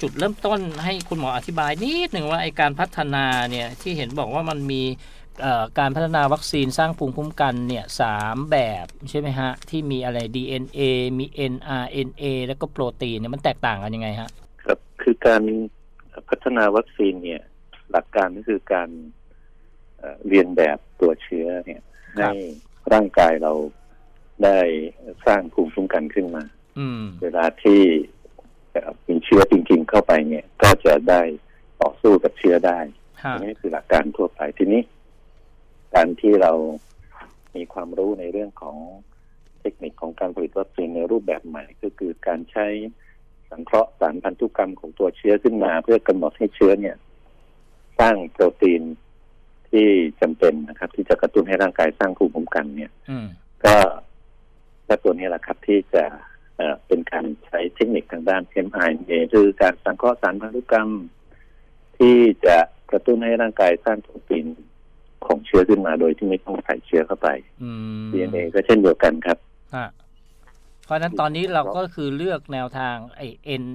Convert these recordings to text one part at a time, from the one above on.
จุดเริ่มต้นให้คุณหมออธิบายนิดหนึ่งว่าไอ้การพัฒนาเนี่ยที่เห็นบอกว่ามันมีการพัฒนาวัคซีนสร้างภูมิคุ้มกันเนี่ย3แบบใช่ไหมฮะที่มีอะไร DNA มี mRNA แล้วก็โปรตีนเนี่ยมันแตกต่างกันยังไงฮะครับคือการพัฒนาวัคซีนเนี่ยหลักการก็คือการเรียนแบบตัวเชื้อเนี่ยให้ร่างกายเราได้สร้างภูมิคุ้มกันขึ้นมาเวลาที่มีเชื้อจริงๆเข้าไปเนี่ยก็จะได้ต่อสู้กับเชื้อได้นี่คือหลักการทั่วไปทีนี้การที่เรามีความรู้ในเรื่องของเทคนิคของการผลิตวัคซีนในรูปแบบใหม่ก็คือการใช้สังเคราะห์สารพันธุกรรมของตัวเชื้อขึ้นมาเพื่อกำหนดให้เชื้อเนี่ยสร้างโปรตีนที่จำเป็นนะครับที่จะกระตุ้นให้ร่างกายสร้างภูมิคุ้มกันเนี่ยก็ตัวนี้แหละครับที่จะเป็นการใช้เทคนิคทางด้าน mRNA คือการสังเคราะห์สารพันธุกรรมที่จะกระตุ้นให้ร่างกายสร้างโปรตีนของเชื้อขึ้นมาโดยที่ไม่ต้องใส่เชื้อเข้าไป DNA ก็เช่นเดียวกันครับเพราะฉะนั้นตอนนี้เราก็คือเลือกแนวทางไอ้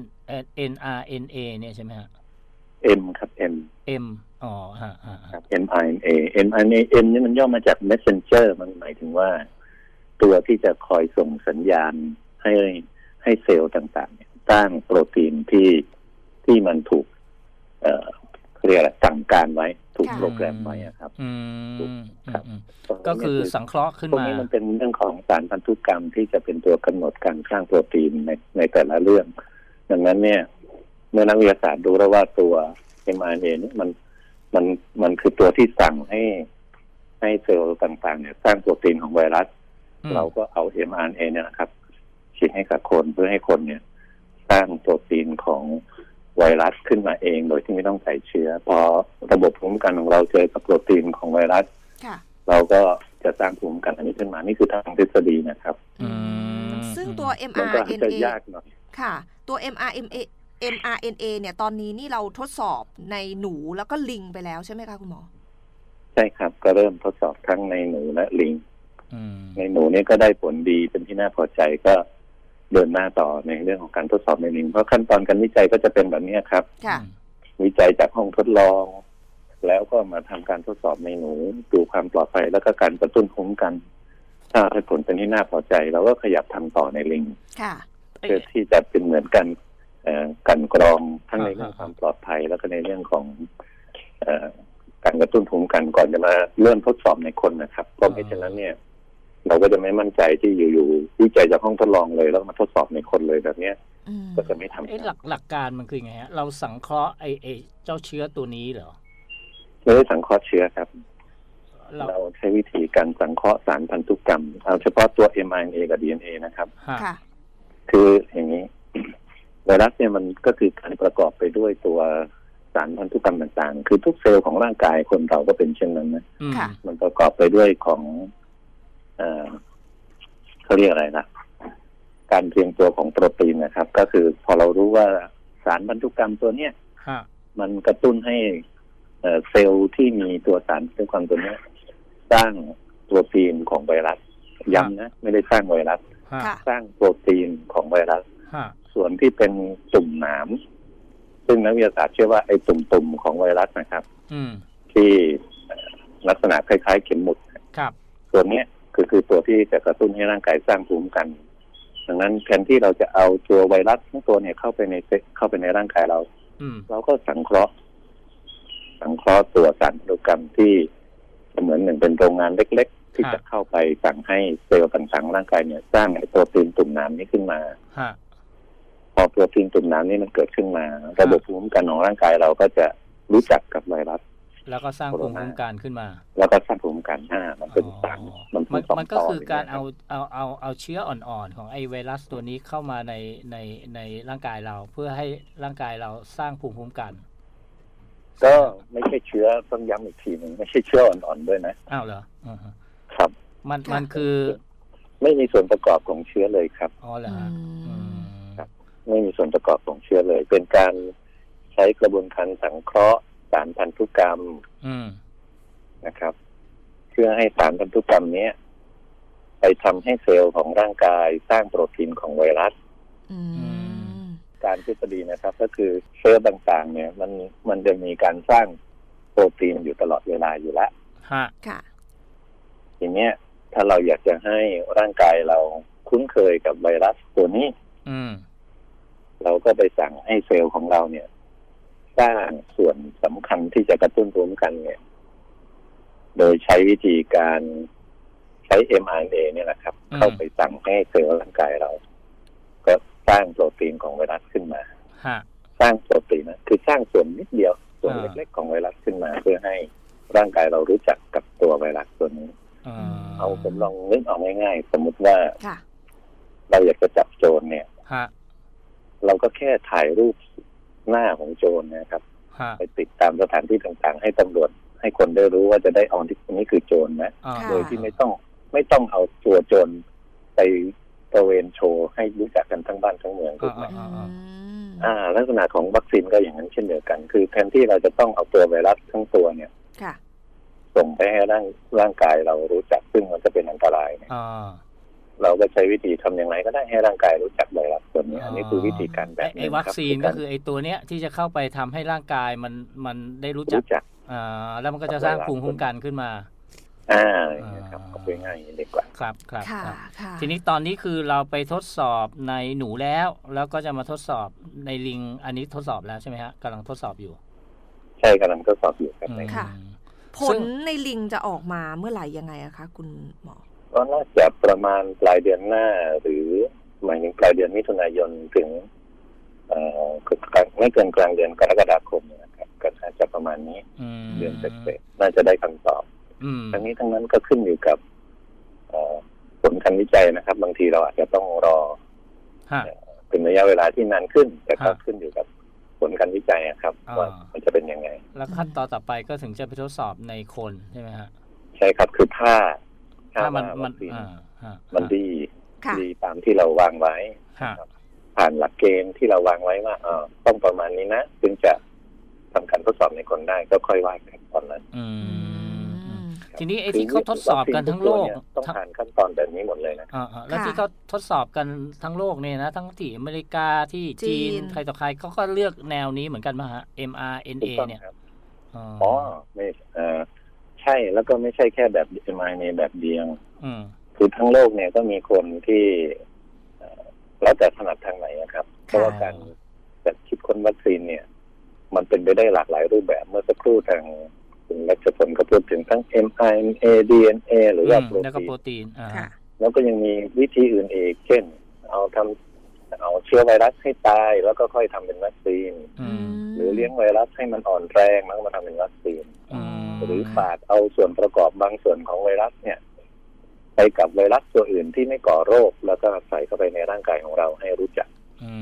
mRNA เนี่ยใช่ไหมฮะ M ครับ M อ๋อครับ mRNA นี่มันย่อมาจาก messenger มันหมายถึงว่าตัวที่จะคอยส่งสัญญาณให้เซลล์ต่างๆสร้างโปรตีนที่มันถูกเรียกอะไรสั่งการไว้ถูกโปรแกรมไว้ครับก็คือสังเคราะห์ขึ้นมาตรงนี้มันเป็นเรื่องของสารพันธุกรรมที่จะเป็นตัวกำหนดการสร้างโปรตีนในแต่ละเรื่องดังนั้นเนี่ยเมื่อนักวิทยาศาสตร์ดูแล้วว่าตัว mRNA นี่มันคือตัวที่สั่งให้เซลล์ต่างๆเนี่ยสร้างโปรตีนของไวรัสเราก็เอา mRNA เนี่ยนะครับฉีดให้กับคนเพื่อให้คนเนี่ยสร้างโปรตีนของไวรัสขึ้นมาเองโดยที่ไม่ต้องใส่เชื้อพอระบบภูมิคุ้มกันของเราเจอกับโปรตีนของไวรัสเราก็จะสร้างภูมิคุ้มกันอันนี้ขึ้นมานี่คือทางทฤษฎีนะครับซึ่งตัว mRNA ยากหน่อยค่ะตัว mRNA เนี่ยตอนนี้นี่เราทดสอบในหนูแล้วก็ลิงไปแล้วใช่ไหมคะคุณหมอใช่ครับก็เริ่มทดสอบทั้งในหนูและลิงในหนูนี่ก็ได้ผลดีเป็นที่น่าพอใจก็เดินหน้าต่อในเรื่องของการทดสอบในลิงเพราะขั้นตอนการวิจัยก็จะเป็นแบบนี้ครับวิจัยจากห้องทดลองแล้วก็มาทำการทดสอบในหนูดูความปลอดภัยแล้วก็การกระตุ้นภูมิคุ้มกันถ้าผลเป็นที่น่าพอใจเราก็ขยับทำต่อในลิงเพื่อที่จะเป็นเหมือนกันกันกรองทั้งในเรื่องความปลอดภัยแล้วก็ในเรื่องของการกระตุ้นภูมิคุ้มกันก่อนจะมาเริ่มทดสอบในคนนะครับเพราะไม่เช่นนั้นเนี่ยเราก็จะไม่มั่นใจที่อยู่ๆวิจัยจากห้องทดลองเลยแล้วมาทดสอบในคนเลยแบบนี้ก็จะไม่ทำหลักการมันคือไงฮะเราสังเคราะห์ไอ้เจ้าเชื้อตัวนี้เหรอไม่ได้สังเคราะห์เชื้อครับเราใช้วิธีการสังเคราะห์สารพันธุกรรมเอาเฉพาะตัว mRNA กับ DNA นะครับคืออย่างนี้ไวรัสเนี่ยมันก็คือการประกอบไปด้วยตัวสารพันธุกรรมต่างๆคือทุกเซลล์ของร่างกายคนเราก็เป็นเช่นนั้นนะมันประกอบไปด้วยของเขาเรียกอะไรนะการเรียงตัวของโปรตีนนะครับก็คือพอเรารู้ว่าสารพันธุกรรมตัวเนี้ยมันกระตุ้นให้เซลล์ที่มีตัวสารพันธุกรรมตัวนี้สร้างโปรตีนของไวรัสย้ำนะไม่ได้สร้างไวรัสสร้างโปรตีนของไวรัสส่วนที่เป็นตุ่มหนามซึ่งนักวิทยาศาสตร์เชื่อว่าไอ้ตุ่มของไวรัสนะครับที่ลักษณะคล้ายๆเข็มหมุดส่วนนี้คือตัวที่จะกระตุ้นให้ร่างกายสร้างภูมิคุ้มกันดังนั้นแทนที่เราจะเอาตัวไวรัสทั้งตัวเนี่ยเข้าไปในร่างกายเราก็สังเคราะห์ตัวสารพันธุกรรมที่เหมือนหนึ่งเป็นโรงงานเล็กๆที่จะเข้าไปสั่งให้เซลล์ต่างๆร่างกายเนี่ยสร้างไอ้โปรตีนตุ่มน้ำนี้ขึ้นมาพอโปรตีนตุ่มน้ำนี้มันเกิดขึ้นมาระบบภูมิคุ้มกันของร่างกายเราก็จะรู้จักกับไวรัสแล้วก็สร้างภูมิคุ้มกันขึ้นมาแล้วก็สร้างภูมิคุ้มกันมันเป็นสารมันก็คือการเอาเชื้ออ่อนๆของไอไวรัสตัวนี้เข้ามาในร่างกายเราเพื่อให้ร่างกายเราสร้างภูมิคุ้มกันก็ไม่ใช่เชื้อต้องย้ำอีกทีนึงไม่ใช่เชื้ออ่อนๆด้วยนะอ้าวเหรอครับมันคือไม่มีส่วนประกอบของเชื้อเลยครับอ๋อเหรอครับไม่มีส่วนประกอบของเชื้อเลยเป็นการใช้กระบวนการสังเคราะห์สารพันธุกรรมนะครับเพื่อให้สารพันธุกรรมนี้ไปทำให้เซลล์ของร่างกายสร้างโปรตีนของไวรัสการทฤษฎีนะครับก็คือเซลล์ต่างๆเนี่ยมันจะมีการสร้างโปรตีนอยู่ตลอดเวลาอยู่แล้วค่ะทีเนี้ยถ้าเราอยากจะให้ร่างกายเราคุ้นเคยกับไวรัสตัวนี้เราก็ไปสั่งให้เซลล์ของเราเนี่ยสร้างส่วนสำคัญที่จะกระตุ้นภูมิคุ้มกันเนี่ยโดยใช้วิธีการใช้ mRNA เนี่ยนะครับเข้าไปสั่งให้เซลล์ร่างกายเราก็สร้างโปรตีนของไวรัสขึ้นมาสร้างโปรตีนนะคือสร้างส่วนนิดเดียวส่วนเล็กๆของไวรัสขึ้นมาเพื่อให้ร่างกายเรารู้จักกับตัวไวรัสตัวนี้เอาผมลองนึกออกง่ายๆสมมุติว่าเราอยากจะจับโจรเนี่ยเราก็แค่ถ่ายรูปหน้าของโจรนะครับไปติดตามสถานที่ต่างๆให้ตำรวจให้คนได้รู้ว่าจะได้เอาที่นี้คือโจรนะโดยที่ไม่ต้องเอาตัวโจรไปตระเวนโชว์ให้รู้จักกันทั้งบ้านทั้งเมืองถูกไหมลักษณะของวัคซีนก็อย่างนั้นเช่นเดียวกันคือแทนที่เราจะต้องเอาตัวไวรัสทั้งตัวเนี่ยส่งไปให้ร่างกายเรารู้จักซึ่งมันจะเป็นอันตรายเนี่ยเราก็ใช้วิธีทำอย่างไรก็ได้ให้ร่างกายรู้จักไวรัสตัวนี้อันนี้คือวิธีการแบบนี้ไอ้วัคซีนก็คือไอ้ตัวเนี้ยที่จะเข้าไปทำให้ร่างกายมันได้รู้จักแล้วมันก็จะสร้างภูมิคุ้มกันขึ้นมาครับก็เป็นง่ายดีกว่าครับทีนี้ตอนนี้คือเราไปทดสอบในหนูแล้วก็จะมาทดสอบในลิงอันนี้ทดสอบแล้วใช่ไหมฮะกำลังทดสอบอยู่ใช่กำลังทดสอบอยู่ครับผลในลิงจะออกมาเมื่อไหร่ยังไงอะคะคุณหมอก็น่าจะประมาณปลายเดือนหน้าหรือหมายถึงปลายเดือนมิถุนายนถึงไม่เกินกลางเดือนกรกฎาคมนะครับก็น่าจะประมาณนี้เดือนเศษน่าจะได้คำตอบทั้งนี้ทั้งนั้นก็ขึ้นอยู่กับผลการวิจัยนะครับบางทีเราอาจจะต้องรอเป็นระยะเวลาที่นานขึ้นแต่ก็ขึ้นอยู่กับผลการวิจัยครับว่ามันจะเป็นยังไงแล้วขั้นตอนต่อไปก็ถึงจะไปทดสอบในคนใช่ไหมฮะใช่ครับคือถ้ามันดีตามที่เราวางไว้ผ่านหลักเกณฑ์ที่เราวางไว้ว่าต้องประมาณนี้นะจึงจะทำการทดสอบในคนได้ก็ค่อยว่ากันตอนนั้นทีนี้ไอ้ที่เขาทดสอบกันทั้งโลกต้องผ่านขั้นตอนแบบนี้หมดเลยนะแล้วที่เขาทดสอบกันทั้งโลกเนี่ยนะทั้งที่อเมริกาที่จีนใครต่อใครเขาก็เลือกแนวนี้เหมือนกันมั้ยฮะ mRNA เนี่ยไม่ใช่แล้วก็ไม่ใช่แค่แบบ mRNA แบบเดียวคือทั้งโลกเนี่ยก็มีคนที่แล้วแต่ถนัดทางไหนนะครับเพราะว่าการจัดคิดค้นวัคซีนเนี่ยมันเป็นไปได้หลากหลายรูปแบบเมื่อสักครู่ทางคุณรัชพลก็พูดถึงทั้ง mRNA DNA หรือว่าโปรตีนแล้วก็ยังมีวิธีอื่นอีกเช่นเอาเชื้อไวรัสให้ตายแล้วก็ค่อยทำเป็นวัคซีนหรือเลี้ยงไวรัสให้มันอ่อนแรงแล้วมาทำเป็นวัคซีนหรือฝาดเอาส่วนประกอบบางส่วนของไวรัสเนี่ยไปกับไวรัสตัวอื่นที่ไม่ก่อโรคแล้วก็ใส่เข้าไปในร่างกายของเราให้รู้จัก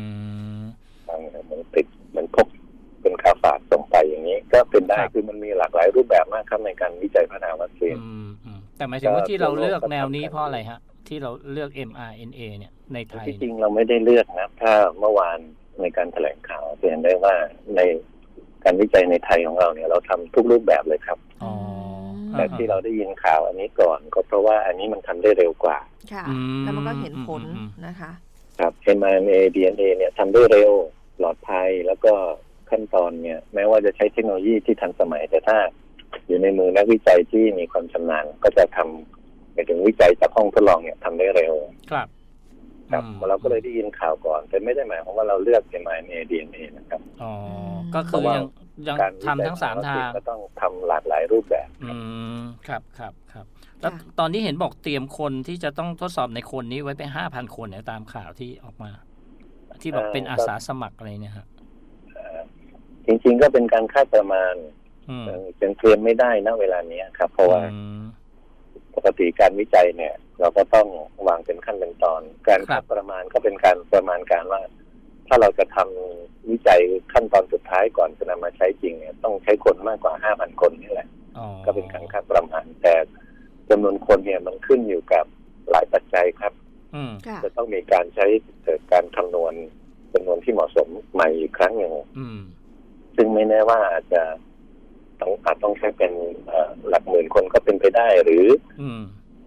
มันติดมันพกเป็นคาฝาดส่งไปอย่างนี้ก็เป็นได้คือมันมีหลากหลายรูปแบบมากครับในการวิจัยพัฒนาวัคซีนแต่หมายถึงว่าที่เราเลือกแนวนี้เพราะอะไรฮะที่เราเลือก mRNA เนี่ยในไทยที่จริงเราไม่ได้เลือกนะถ้าเมื่อวานในการแถลงข่าวเห็นได้ว่าในการวิจัยในไทยของเราเนี่ยเราทำทุกรูปแบบเลยครับแต่ที่เราได้ยินข่าวอันนี้ก่อนก็เพราะว่าอันนี้มันทำได้เร็วกว่าค่ะแล้วมันก็เห็นผลนะคะครับ mRNA DNA เนี่ยทำได้เร็วปลอดภัยแล้วก็ขั้นตอนเนี่ยแม้ว่าจะใช้เทคโนโลยีที่ทันสมัยแต่ถ้าอยู่ในมือนักวิจัยที่มีความชำนาญก็จะทำไปถึงวิจัยจากห้องทดลองเนี่ยทำได้เร็วครับเราก็เลยได้ยินข่าวก่อนแต่ไม่ได้หมายความว่าเราเลือก mRNA DNA นะครับก็คือยังทำทั้ง3ทางก็ต้องทำหลากหลายรูปแบบครับแล้วตอนนี้เห็นบอกเตรียมคนที่จะต้องทดสอบในคนนี้ไว้ไป 5,000 คนเนี่ยตามข่าวที่ออกมาที่บอกเป็นอาสาสมัครอะไรเนี่ยฮะจริงๆก็เป็นการคาดประมาณเป็นเตรียมไม่ได้นะเวลานี้ครับเพราะว่าปกติการวิจัยเนี่ยเราก็ต้องวางเป็นขั้นเป็นตอนการคาดประมาณก็เป็นการประมาณการว่าถ้าเราจะทำวิจัยขั้นตอนสุดท้ายก่อนจะนำมาใช้จริงเนี่ยต้องใช้คนมากกว่า 5,000 คนนี่แหละก็เป็นการคาดประมาณแต่จำนวนคนเนี่ยมันขึ้นอยู่กับหลายปัจจัยครับจะต้องมีการใช้การคำนวณจำนวนที่เหมาะสมใหม่อีกครั้งหนึ่งซึ่งไม่แน่ว่าอาจต้องใช้เป็นหลักหมื่นคนก็เป็นไปได้หรือ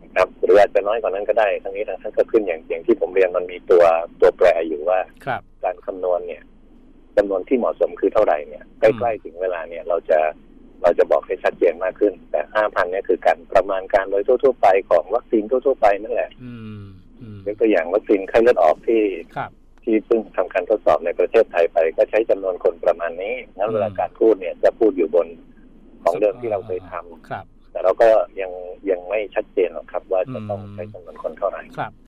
ครับหรืออาจจะน้อยกว่านั้นก็ได้ทั้งนี้ทั้งก็ขึ้นอย่างที่ผมเรียนมันมีตัวแปรอยู่ว่าการคำนวณเนี่ยจำนวนที่เหมาะสมคือเท่าไหร่เนี่ยใกล้ๆถึงเวลาเนี่ยเราจะบอกให้ชัดเจนมากขึ้นแต่ 5,000 เนี่ยคือการประมาณการโดยทั่วๆไปของวัคซีนทั่วๆไปนั่นแหละยกตัวอย่างวัคซีนไข้เลือดออกที่เพิ่งทำการทดสอบในประเทศไทยไปก็ใช้จำนวนคนประมาณนี้งั้นเวลาการพูดเนี่ยจะพูดอยู่บนของเดิมที่เราเคยทำแต่เราก็ยังไม่ชัดเจนหรอกครับว่าจะต้องใช้จำนวนคนเท่าไหร่ครับ